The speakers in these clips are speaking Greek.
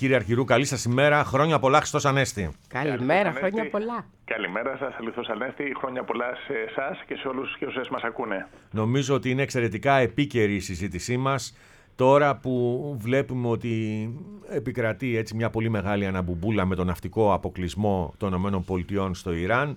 κύριε Αρχηρού, καλή σας ημέρα. Χρόνια πολλά, Χριστός Ανέστη. Καλημέρα, χρόνια πολλά. Καλημέρα σας, Χριστός Ανέστη. Χρόνια πολλά σε εσάς και σε όλους και όσες μας ακούνε. Νομίζω ότι είναι εξαιρετικά επίκαιρη η συζήτησή μας. Τώρα που βλέπουμε ότι επικρατεί έτσι μια πολύ μεγάλη αναμπουμπούλα με τον ναυτικό αποκλεισμό των ΗΠΑ στο Ιράν,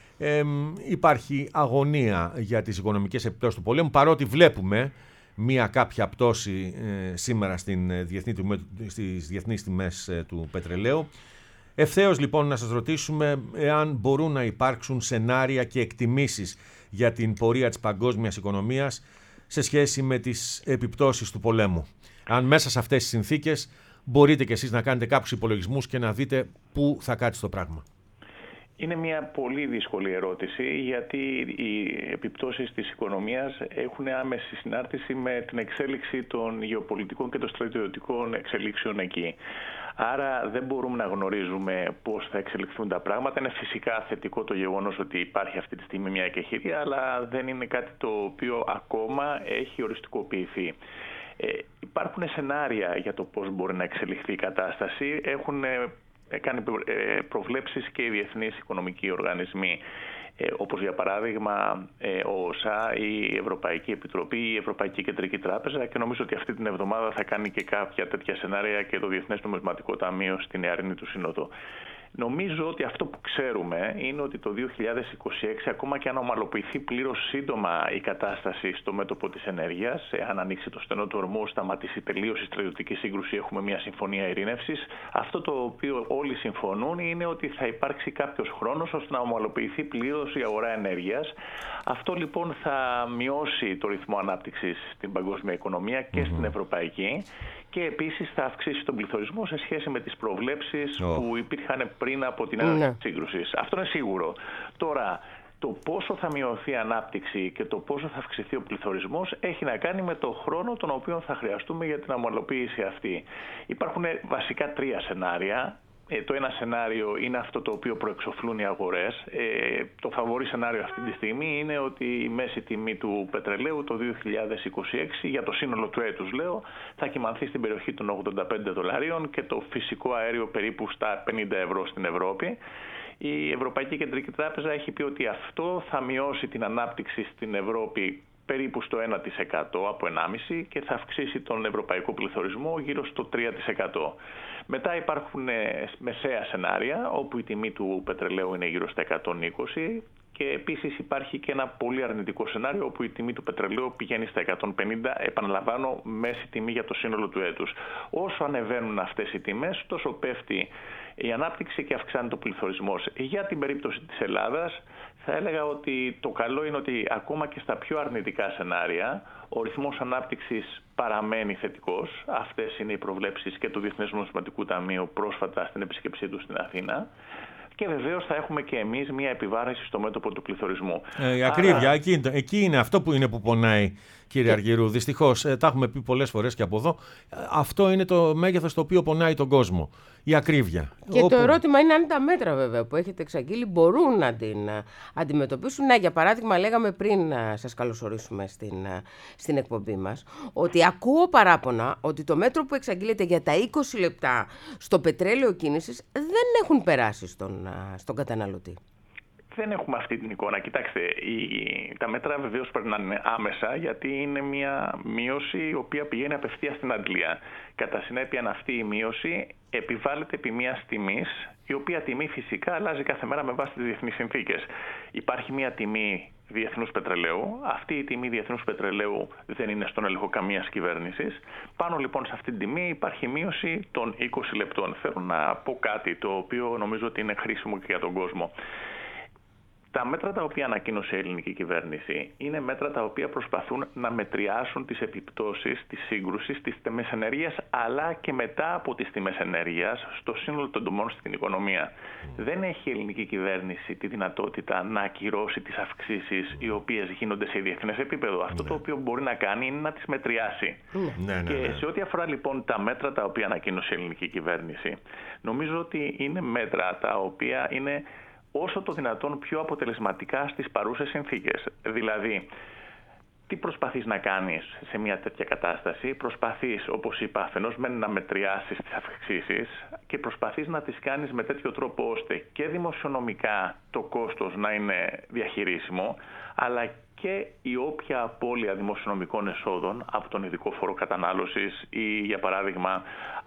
υπάρχει αγωνία για τις οικονομικές επιπτώσεις του πολέμου, παρότι βλέπουμε μια κάποια πτώση σήμερα στις διεθνείς τιμές του πετρελαίου. Ευθέως λοιπόν να σας ρωτήσουμε εάν μπορούν να υπάρξουν σενάρια και εκτιμήσεις για την πορεία της παγκόσμιας οικονομίας σε σχέση με τις επιπτώσεις του πολέμου. Αν μέσα σε αυτές τις συνθήκες μπορείτε κι εσείς να κάνετε κάποιους υπολογισμούς και να δείτε πού θα κάτσει το πράγμα. Είναι μια πολύ δύσκολη ερώτηση, γιατί οι επιπτώσεις της οικονομίας έχουν άμεση συνάρτηση με την εξέλιξη των γεωπολιτικών και των στρατιωτικών εξελίξεων εκεί. Άρα δεν μπορούμε να γνωρίζουμε πώς θα εξελιχθούν τα πράγματα. Είναι φυσικά θετικό το γεγονός ότι υπάρχει αυτή τη στιγμή μια εκεχηρία, αλλά δεν είναι κάτι το οποίο ακόμα έχει οριστικοποιηθεί. Υπάρχουν σενάρια για το πώς μπορεί να εξελιχθεί η κατάσταση. Έχουν κάνει προβλέψεις και οι διεθνείς οικονομικοί οργανισμοί, όπως για παράδειγμα ο ΟΣΑ, η Ευρωπαϊκή Επιτροπή, η Ευρωπαϊκή Κεντρική Τράπεζα, και νομίζω ότι αυτή την εβδομάδα θα κάνει και κάποια τέτοια σενάρια και το Διεθνές Νομισματικό Ταμείο στην νεαρινή του σύνοδο. Νομίζω ότι αυτό που ξέρουμε είναι ότι το 2026, ακόμα και αν ομαλοποιηθεί πλήρως σύντομα η κατάσταση στο μέτωπο της ενέργειας, αν ανοίξει το στενό του ορμού, σταματήσει τελείως η στρατιωτική σύγκρουση, έχουμε μια συμφωνία ειρήνευσης, αυτό το οποίο όλοι συμφωνούν είναι ότι θα υπάρξει κάποιος χρόνος ώστε να ομαλοποιηθεί πλήρως η αγορά ενέργειας. Αυτό λοιπόν θα μειώσει το ρυθμό ανάπτυξης στην παγκόσμια οικονομία και στην ευρωπαϊκή, και επίσης θα αυξήσει τον πληθωρισμό σε σχέση με τις προβλέψεις που υπήρχαν πριν από την έναρξη της σύγκρουσης. Αυτό είναι σίγουρο. Τώρα, το πόσο θα μειωθεί η ανάπτυξη και το πόσο θα αυξηθεί ο πληθωρισμός έχει να κάνει με το χρόνο τον οποίο θα χρειαστούμε για την ομαλοποίηση αυτή. Υπάρχουν βασικά τρία σενάρια. Το ένα σενάριο είναι αυτό το οποίο προεξοφλούν οι αγορές. Το φαβορί σενάριο αυτή τη στιγμή είναι ότι η μέση τιμή του πετρελαίου το 2026, για το σύνολο του έτους λέω, θα κυμανθεί στην περιοχή των $85 και το φυσικό αέριο περίπου στα 50 ευρώ στην Ευρώπη. Η Ευρωπαϊκή Κεντρική Τράπεζα έχει πει ότι αυτό θα μειώσει την ανάπτυξη στην Ευρώπη περίπου στο 1% από 1,5% και θα αυξήσει τον ευρωπαϊκό πληθωρισμό γύρω στο 3%. Μετά υπάρχουν μεσαία σενάρια, όπου η τιμή του πετρελαίου είναι γύρω στα 120, και επίσης υπάρχει και ένα πολύ αρνητικό σενάριο, όπου η τιμή του πετρελαίου πηγαίνει στα 150, επαναλαμβάνω, μέση τιμή για το σύνολο του έτους. Όσο ανεβαίνουν αυτές οι τιμές, τόσο πέφτει η ανάπτυξη και αυξάνεται ο πληθωρισμός. Για την περίπτωση της Ελλάδας, θα έλεγα ότι το καλό είναι ότι ακόμα και στα πιο αρνητικά σενάρια, ο ρυθμός ανάπτυξης παραμένει θετικός. Αυτές είναι οι προβλέψεις και του Διεθνές Νομισματικού Ταμείου πρόσφατα στην επίσκεψή του στην Αθήνα. Και βεβαίως θα έχουμε και εμείς μια επιβάρυνση στο μέτωπο του πληθωρισμού. Η ακρίβεια, εκεί είναι αυτό που πονάει, κύριε Αργυρού. Δυστυχώς, τα έχουμε πει πολλές φορές και από εδώ. Αυτό είναι το μέγεθος το οποίο πονάει τον κόσμο. Η ακρίβεια. Και το ερώτημα είναι αν τα μέτρα βέβαια που έχετε εξαγγείλει μπορούν να την αντιμετωπίσουν. Ναι, για παράδειγμα, λέγαμε πριν σας καλωσορίσουμε στην εκπομπή μας, ότι ακούω παράπονα ότι το μέτρο που εξαγγείλετε για τα 20 λεπτά στο πετρέλαιο κίνησης δεν έχουν περάσει στον καταναλωτή. Δεν έχουμε αυτή την εικόνα. Κοιτάξτε, τα μέτρα βεβαίως περνάνε άμεσα, γιατί είναι μια μείωση η οποία πηγαίνει απευθείας στην αντλία. Κατά συνέπεια, αυτή η μείωση επιβάλλεται επί μιας τιμής, η οποία τιμή φυσικά αλλάζει κάθε μέρα με βάση τις διεθνείς συνθήκες. Υπάρχει μια τιμή διεθνούς πετρελαίου. Αυτή η τιμή διεθνούς πετρελαίου δεν είναι στον έλεγχο καμίας κυβέρνησης. Πάνω λοιπόν σε αυτή την τιμή υπάρχει μείωση των 20 λεπτών. Θέλω να πω κάτι το οποίο νομίζω ότι είναι χρήσιμο και για τον κόσμο. Τα μέτρα τα οποία ανακοίνωσε η ελληνική κυβέρνηση είναι μέτρα τα οποία προσπαθούν να μετριάσουν τις επιπτώσεις της σύγκρουσης στις τιμές ενέργειας, αλλά και μετά από τις τιμές ενέργειας στο σύνολο των τιμών στην οικονομία. Δεν έχει η ελληνική κυβέρνηση τη δυνατότητα να ακυρώσει τις αυξήσεις οι οποίες γίνονται σε διεθνές επίπεδο. Αυτό το οποίο μπορεί να κάνει είναι να τις μετριάσει. Και σε ό,τι αφορά λοιπόν τα μέτρα τα οποία ανακοίνωσε η ελληνική κυβέρνηση, νομίζω ότι είναι μέτρα τα οποία είναι όσο το δυνατόν πιο αποτελεσματικά στις παρούσες συνθήκες. Δηλαδή, Τι προσπαθείς να κάνεις σε μια τέτοια κατάσταση? Προσπαθείς, όπως είπα, αφενός να μετριάσεις τις αυξήσεις και προσπαθείς να τις κάνεις με τέτοιο τρόπο ώστε και δημοσιονομικά το κόστος να είναι διαχειρίσιμο, αλλά και η όποια απώλεια δημοσιονομικών εσόδων από τον ειδικό φόρο κατανάλωσης ή, για παράδειγμα,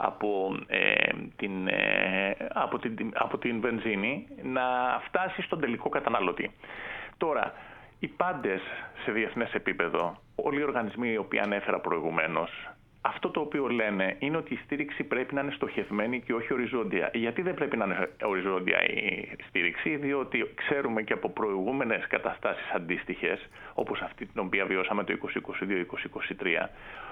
από την βενζίνη να φτάσει στον τελικό καταναλωτή. Τώρα, οι πάντες σε διεθνές επίπεδο, όλοι οι οργανισμοί οι οποίοι ανέφερα προηγουμένως, αυτό το οποίο λένε είναι ότι η στήριξη πρέπει να είναι στοχευμένη και όχι οριζόντια. Γιατί δεν πρέπει να είναι οριζόντια η στήριξη? Διότι ξέρουμε και από προηγούμενες καταστάσεις αντίστοιχες, όπως αυτή την οποία βιώσαμε το 2022-2023,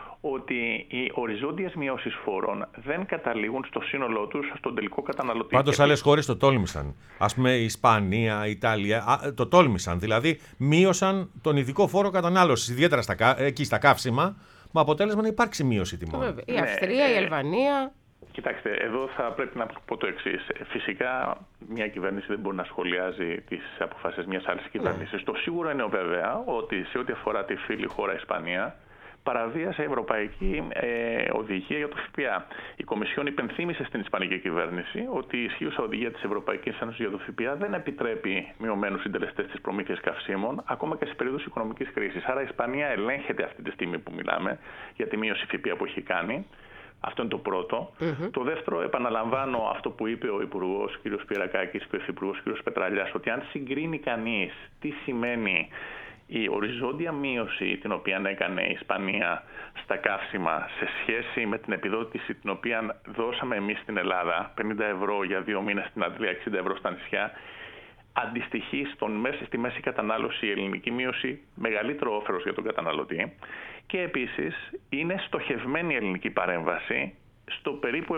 ότι οι οριζόντιες μειώσεις φόρων δεν καταλήγουν στο σύνολό τους στον τελικό καταναλωτή. Πάντως άλλες χώρες το τόλμησαν. Ας πούμε η Ισπανία, η Ιταλία, το τόλμησαν. Δηλαδή μείωσαν τον ειδικό φόρο κατανάλωσης, ιδιαίτερα εκεί στα καύσιμα, με αποτέλεσμα να υπάρξει μείωση τιμών. Η Αυστρία, η Αλβανία. Κοιτάξτε, εδώ θα πρέπει να πω το εξής. Φυσικά, μια κυβέρνηση δεν μπορεί να σχολιάζει τις αποφάσεις μιας άλλης κυβέρνησης. Το σίγουρο είναι βέβαια ότι σε ό,τι αφορά τη φίλη χώρα Ισπανία, παραβίασε η Ευρωπαϊκή Οδηγία για το ΦΠΑ. Η Κομισιόν υπενθύμησε στην Ισπανική κυβέρνηση ότι η ισχύουσα οδηγία της Ευρωπαϊκής Ένωσης για το ΦΠΑ δεν επιτρέπει μειωμένους συντελεστές της προμήθειας καυσίμων, ακόμα και σε περίοδους οικονομικής κρίσης. Άρα η Ισπανία ελέγχεται αυτή τη στιγμή που μιλάμε για τη μείωση ΦΠΑ που έχει κάνει. Αυτό είναι το πρώτο. Το δεύτερο, επαναλαμβάνω αυτό που είπε ο Υπουργός κ. Σπυρακάκης και ο Υφυπουργός κ. Πετραλιάς, ότι αν συγκρίνει κανείς τι σημαίνει η οριζόντια μείωση την οποία έκανε η Ισπανία στα καύσιμα σε σχέση με την επιδότηση την οποία δώσαμε εμείς στην Ελλάδα, 50 ευρώ για 2 μήνες στην Αντλία, 60 ευρώ στα νησιά, αντιστοιχεί στη μέση κατανάλωση η ελληνική μείωση μεγαλύτερο όφελος για τον καταναλωτή, και επίσης είναι στοχευμένη η ελληνική παρέμβαση στο περίπου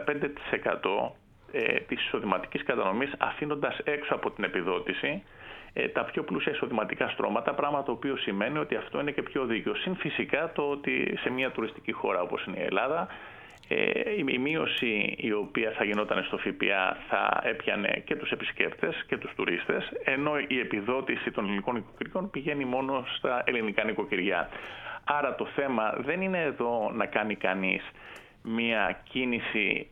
75% της εισοδηματικής κατανομής, αφήνοντας έξω από την επιδότηση τα πιο πλούσια εισοδηματικά στρώματα, πράγμα το οποίο σημαίνει ότι αυτό είναι και πιο δίκαιο. Συν φυσικά το ότι σε μια τουριστική χώρα όπως είναι η Ελλάδα, η μείωση η οποία θα γινόταν στο ΦΠΑ θα έπιανε και τους επισκέπτες και τους τουρίστες, ενώ η επιδότηση των ελληνικών νοικοκυριών πηγαίνει μόνο στα ελληνικά νοικοκυριά. Άρα το θέμα δεν είναι εδώ να κάνει κανείς μια κίνηση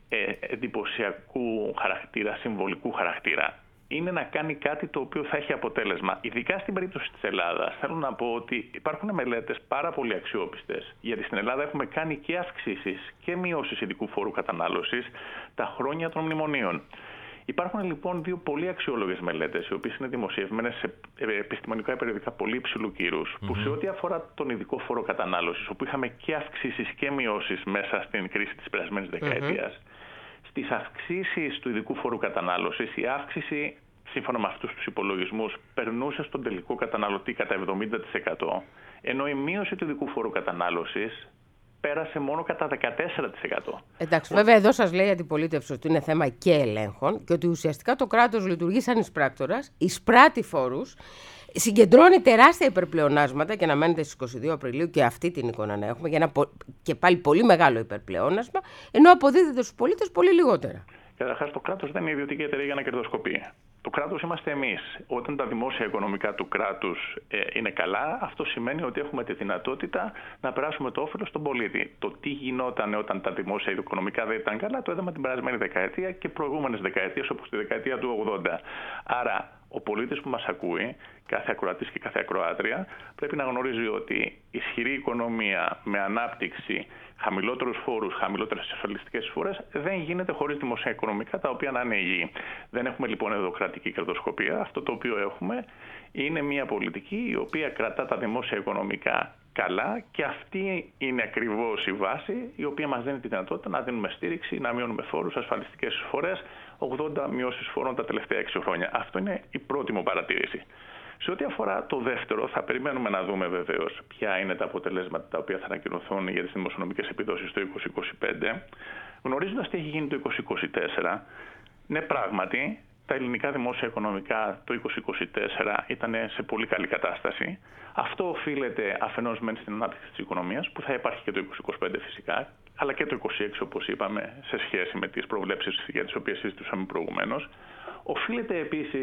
εντυπωσιακού χαρακτήρα, συμβολικού χαρακτήρα. Είναι να κάνει κάτι το οποίο θα έχει αποτέλεσμα. Ειδικά στην περίπτωση της Ελλάδας, θέλω να πω ότι υπάρχουν μελέτες πάρα πολύ αξιόπιστες, γιατί στην Ελλάδα έχουμε κάνει και αυξήσεις και μειώσεις ειδικού φόρου κατανάλωσης τα χρόνια των μνημονίων. Υπάρχουν λοιπόν δύο πολύ αξιόλογες μελέτες, οι οποίες είναι δημοσιευμένες σε επιστημονικά περιοδικά πολύ υψηλού κύρους, που σε ό,τι αφορά τον ειδικό φόρο κατανάλωσης, όπου είχαμε και αυξήσεις και μειώσεις μέσα στην κρίση της περασμένης δεκαετίας, στις αυξήσεις του ειδικού φόρου κατανάλωσης, η αύξηση, σύμφωνα με αυτούς τους υπολογισμούς, περνούσε στον τελικό καταναλωτή κατά 70%, ενώ η μείωση του ειδικού φόρου κατανάλωσης πέρασε μόνο κατά 14%. Εντάξει, βέβαια εδώ σας λέει η αντιπολίτευση ότι είναι θέμα και ελέγχων και ότι ουσιαστικά το κράτος λειτουργεί σαν εισπράκτορας, εισπράττει φόρους, συγκεντρώνει τεράστια υπερπλεονάσματα, και να μένετε στις 22 Απριλίου και αυτή την εικόνα να έχουμε, για ένα και πάλι πολύ μεγάλο υπερπλεόνασμα, ενώ αποδίδεται στους πολίτες πολύ λιγότερα. Καταρχάς, το κράτος δεν είναι ιδιωτική εταιρεία για να κερδοσκοπεί. Το κράτος είμαστε εμείς. Όταν τα δημόσια οικονομικά του κράτους είναι καλά, αυτό σημαίνει ότι έχουμε τη δυνατότητα να περάσουμε το όφελος στον πολίτη. Το τι γινόταν όταν τα δημόσια οικονομικά δεν ήταν καλά, το είδαμε την περασμένη δεκαετία και προηγούμενες δεκαετίες, όπως τη δεκαετία του 80. Άρα, ο πολίτης που μας ακούει, κάθε ακροατής και κάθε ακροάτρια, πρέπει να γνωρίζει ότι ισχυρή οικονομία με ανάπτυξη, χαμηλότερους φόρους, χαμηλότερες ασφαλιστικές εισφορές δεν γίνεται χωρίς δημοσία οικονομικά τα οποία να είναι υγιή. Δεν έχουμε λοιπόν εδώ κρατική κερδοσκοπία. Αυτό το οποίο έχουμε είναι μια πολιτική η οποία κρατά τα δημόσια οικονομικά καλά, και αυτή είναι ακριβώς η βάση η οποία μας δίνει τη δυνατότητα να δίνουμε στήριξη, να μειώνουμε φόρους, ασφαλιστικές εισφορές, 80 μειώσεις φόρων τα τελευταία 6 χρόνια. Αυτό είναι η πρώτη μου παρατήρηση. Σε ό,τι αφορά το δεύτερο, θα περιμένουμε να δούμε βεβαίως ποια είναι τα αποτελέσματα τα οποία θα ανακοινωθούν για τις δημοσιονομικές επιδόσεις το 2025. Γνωρίζοντας τι έχει γίνει το 2024, ναι, πράγματι, τα ελληνικά δημόσια οικονομικά το 2024 ήταν σε πολύ καλή κατάσταση. Αυτό οφείλεται αφενός μεν στην ανάπτυξη της οικονομίας, που θα υπάρχει και το 2025 φυσικά, αλλά και το 2026 όπως είπαμε, σε σχέση με τις προβλέψεις για τις οποίες συζητούσαμε προηγουμένως. Οφείλεται επίσης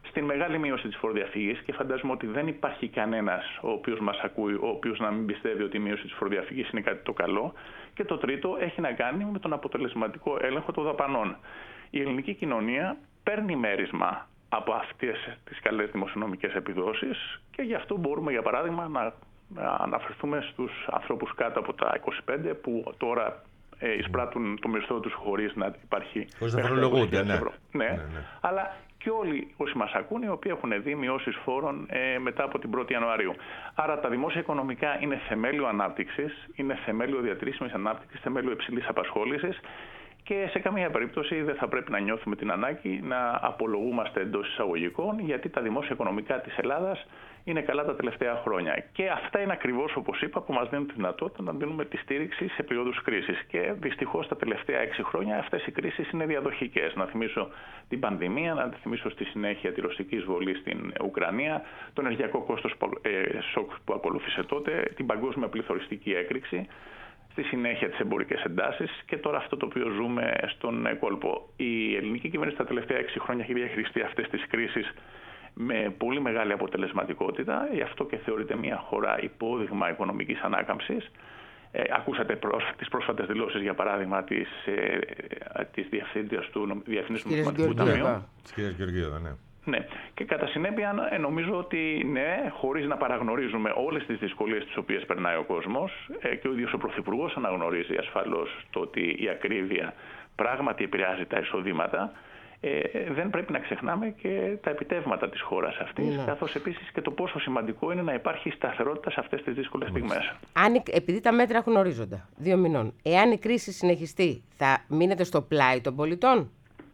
στην μεγάλη μείωση της φοροδιαφυγής, και φαντάζομαι ότι δεν υπάρχει κανένας ο οποίος μας ακούει, ο οποίος να μην πιστεύει ότι η μείωση της φοροδιαφυγής είναι κάτι το καλό. Και το τρίτο έχει να κάνει με τον αποτελεσματικό έλεγχο των δαπανών. Η ελληνική κοινωνία παίρνει μέρισμα από αυτές τις καλές δημοσιονομικές επιδόσεις και γι' αυτό μπορούμε, για παράδειγμα, να αναφερθούμε στους ανθρώπους κάτω από τα 25 που τώρα εισπράττουν το μισθό τους χωρίς να υπάρχει... Χωρίς να φορολογούνται, ναι. Ναι. Αλλά και όλοι όσοι μας ακούν, οι οποίοι έχουν δει μειώσεις φόρων μετά από την 1η Ιανουαρίου. Άρα τα δημόσια οικονομικά είναι θεμέλιο ανάπτυξης, είναι θεμέλιο διατηρήσιμης ανάπτυξης, θεμέλιο υψηλής απασχόλησης και σε καμία περίπτωση δεν θα πρέπει να νιώθουμε την ανάγκη να απολογούμαστε εντός εισαγωγικών, γιατί τα δημόσια οικονομικά της Ελλάδας είναι καλά τα τελευταία χρόνια. Και αυτά είναι ακριβώς, όπως είπα, που μας δίνουν τη δυνατότητα να δίνουμε τη στήριξη σε περίοδους κρίσης. Και δυστυχώς τα τελευταία 6 χρόνια αυτές οι κρίσεις είναι διαδοχικές. Να θυμίσω την πανδημία, να θυμίσω στη συνέχεια τη ρωσική εισβολή στην Ουκρανία, το ενεργειακό κόστος σοκ που ακολούθησε τότε, την παγκόσμια πληθωριστική έκρηξη, στη συνέχεια τις εμπορικές εντάσεις και τώρα αυτό το οποίο ζούμε στον κόλπο. Η ελληνική κυβέρνηση τα τελευταία 6 χρόνια έχει διαχειριστεί αυτές τις κρίσεις με πολύ μεγάλη αποτελεσματικότητα, γι' αυτό και θεωρείται μια χώρα υπόδειγμα οικονομικής ανάκαμψης. Ακούσατε τις πρόσφατες δηλώσεις, για παράδειγμα, της Διευθύντριας του Διεθνούς Νομισματικού Ταμείου. Της κυρίας Γεωργίου, ναι. Ναι. Και κατά συνέπεια νομίζω ότι ναι, χωρίς να παραγνωρίζουμε όλες τις δυσκολίες τις οποίες περνάει ο κόσμος, και ο ίδιος ο Πρωθυπουργός αναγνωρίζει ασφαλώς το ότι η ακρίβεια πράγματι επηρεάζει τα εισοδήματα, δεν πρέπει να ξεχνάμε και τα επιτεύγματα της χώρας αυτής, καθώς επίσης και το πόσο σημαντικό είναι να υπάρχει σταθερότητα σε αυτές τις δύσκολες στιγμές. Επειδή τα μέτρα έχουν ορίζοντα 2 μηνών, εάν η κρίση συνεχιστεί, θα μείνετε στο πλάι των πολιτών?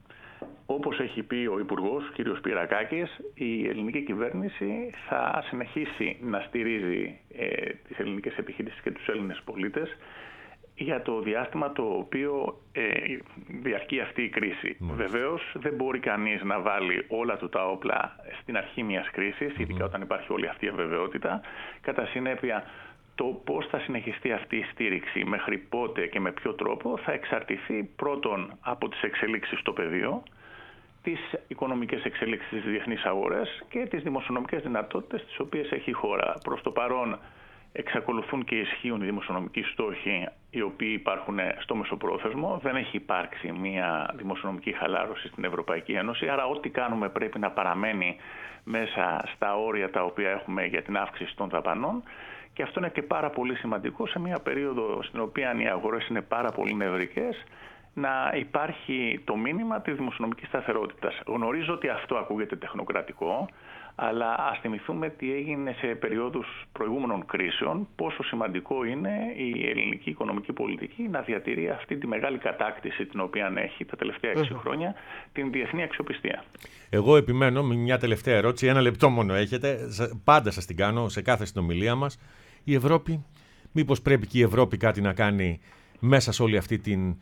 Όπως έχει πει ο Υπουργός, κ. Σπυρακάκης, η ελληνική κυβέρνηση θα συνεχίσει να στηρίζει τις ελληνικές επιχειρήσεις και τους Έλληνες πολίτες για το διάστημα το οποίο διαρκεί αυτή η κρίση. Βεβαίως δεν μπορεί κανείς να βάλει όλα του τα όπλα στην αρχή μιας κρίσης, ειδικά όταν υπάρχει όλη αυτή η αβεβαιότητα. Κατά συνέπεια, το πώς θα συνεχιστεί αυτή η στήριξη, μέχρι πότε και με ποιο τρόπο, θα εξαρτηθεί πρώτον από τις εξελίξεις στο πεδίο, τις οικονομικές εξελίξεις στις διεθνείς αγορές και τις δημοσιονομικές δυνατότητες τις οποίες έχει η χώρα. Προς το παρόν εξακολουθούν και ισχύουν οι δημοσιονομικοί στόχοι οι οποίοι υπάρχουν στο μεσοπρόθεσμο. Δεν έχει υπάρξει μια δημοσιονομική χαλάρωση στην Ευρωπαϊκή Ένωση, άρα ό,τι κάνουμε πρέπει να παραμένει μέσα στα όρια τα οποία έχουμε για την αύξηση των δαπανών. Και αυτό είναι και πάρα πολύ σημαντικό σε μια περίοδο στην οποία οι αγορές είναι πάρα πολύ νευρικές, να υπάρχει το μήνυμα της δημοσιονομικής σταθερότητας. Γνωρίζω ότι αυτό ακούγεται τεχνοκρατικό, αλλά ας θυμηθούμε τι έγινε σε περιόδους προηγούμενων κρίσεων, πόσο σημαντικό είναι η ελληνική οικονομική πολιτική να διατηρεί αυτή τη μεγάλη κατάκτηση την οποία έχει τα τελευταία 6 χρόνια, την διεθνή αξιοπιστία. Εγώ επιμένω με μια τελευταία ερώτηση, 1 λεπτό μόνο έχετε, πάντα σας την κάνω σε κάθε συνομιλία μας. Η Ευρώπη, μήπως πρέπει και η Ευρώπη κάτι να κάνει μέσα σε όλη αυτή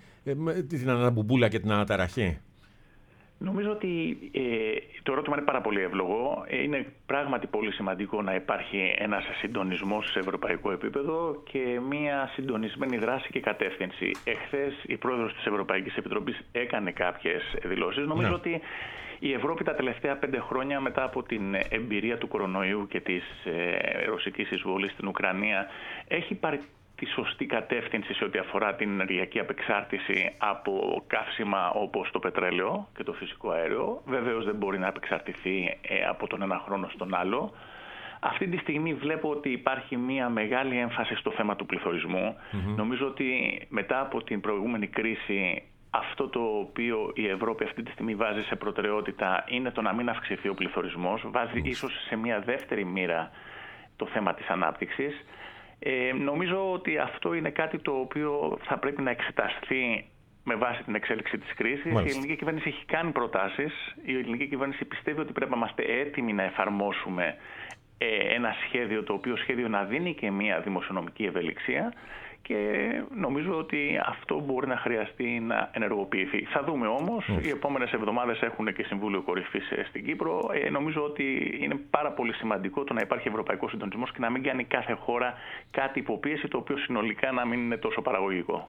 την αναμπομπούλα και την αναταραχή? Νομίζω ότι το ερώτημα είναι πάρα πολύ εύλογο. Είναι πράγματι πολύ σημαντικό να υπάρχει ένας συντονισμός σε ευρωπαϊκό επίπεδο και μια συντονισμένη δράση και κατεύθυνση. Εχθές η πρόεδρος της Ευρωπαϊκής Επιτροπής έκανε κάποιες δηλώσεις. Νομίζω ότι η Ευρώπη τα τελευταία 5 χρόνια, μετά από την εμπειρία του κορονοϊού και της ρωσικής εισβολής στην Ουκρανία, έχει πάρει τη σωστή κατεύθυνση σε ό,τι αφορά την ενεργειακή απεξάρτηση από καύσιμα όπως το πετρέλαιο και το φυσικό αέριο. Βεβαίως δεν μπορεί να απεξαρτηθεί από τον ένα χρόνο στον άλλο. Αυτή τη στιγμή βλέπω ότι υπάρχει μια μεγάλη έμφαση στο θέμα του πληθωρισμού. Νομίζω ότι μετά από την προηγούμενη κρίση, αυτό το οποίο η Ευρώπη αυτή τη στιγμή βάζει σε προτεραιότητα είναι το να μην αυξηθεί ο πληθωρισμός. Βάζει ίσως σε μια δεύτερη μοίρα το θέμα της ανάπτυξης. Νομίζω ότι αυτό είναι κάτι το οποίο θα πρέπει να εξεταστεί με βάση την εξέλιξη της κρίσης. Η ελληνική κυβέρνηση έχει κάνει προτάσεις. Η ελληνική κυβέρνηση πιστεύει ότι πρέπει να είμαστε έτοιμοι να εφαρμόσουμε ένα σχέδιο, το οποίο σχέδιο να δίνει και μια δημοσιονομική ευελιξία, και νομίζω ότι αυτό μπορεί να χρειαστεί να ενεργοποιηθεί. Θα δούμε όμως, οι επόμενες εβδομάδες έχουν και Συμβούλιο Κορυφής στην Κύπρο. Νομίζω ότι είναι πάρα πολύ σημαντικό το να υπάρχει ευρωπαϊκός συντονισμός και να μην κάνει κάθε χώρα κάτι υποπίεση, το οποίο συνολικά να μην είναι τόσο παραγωγικό.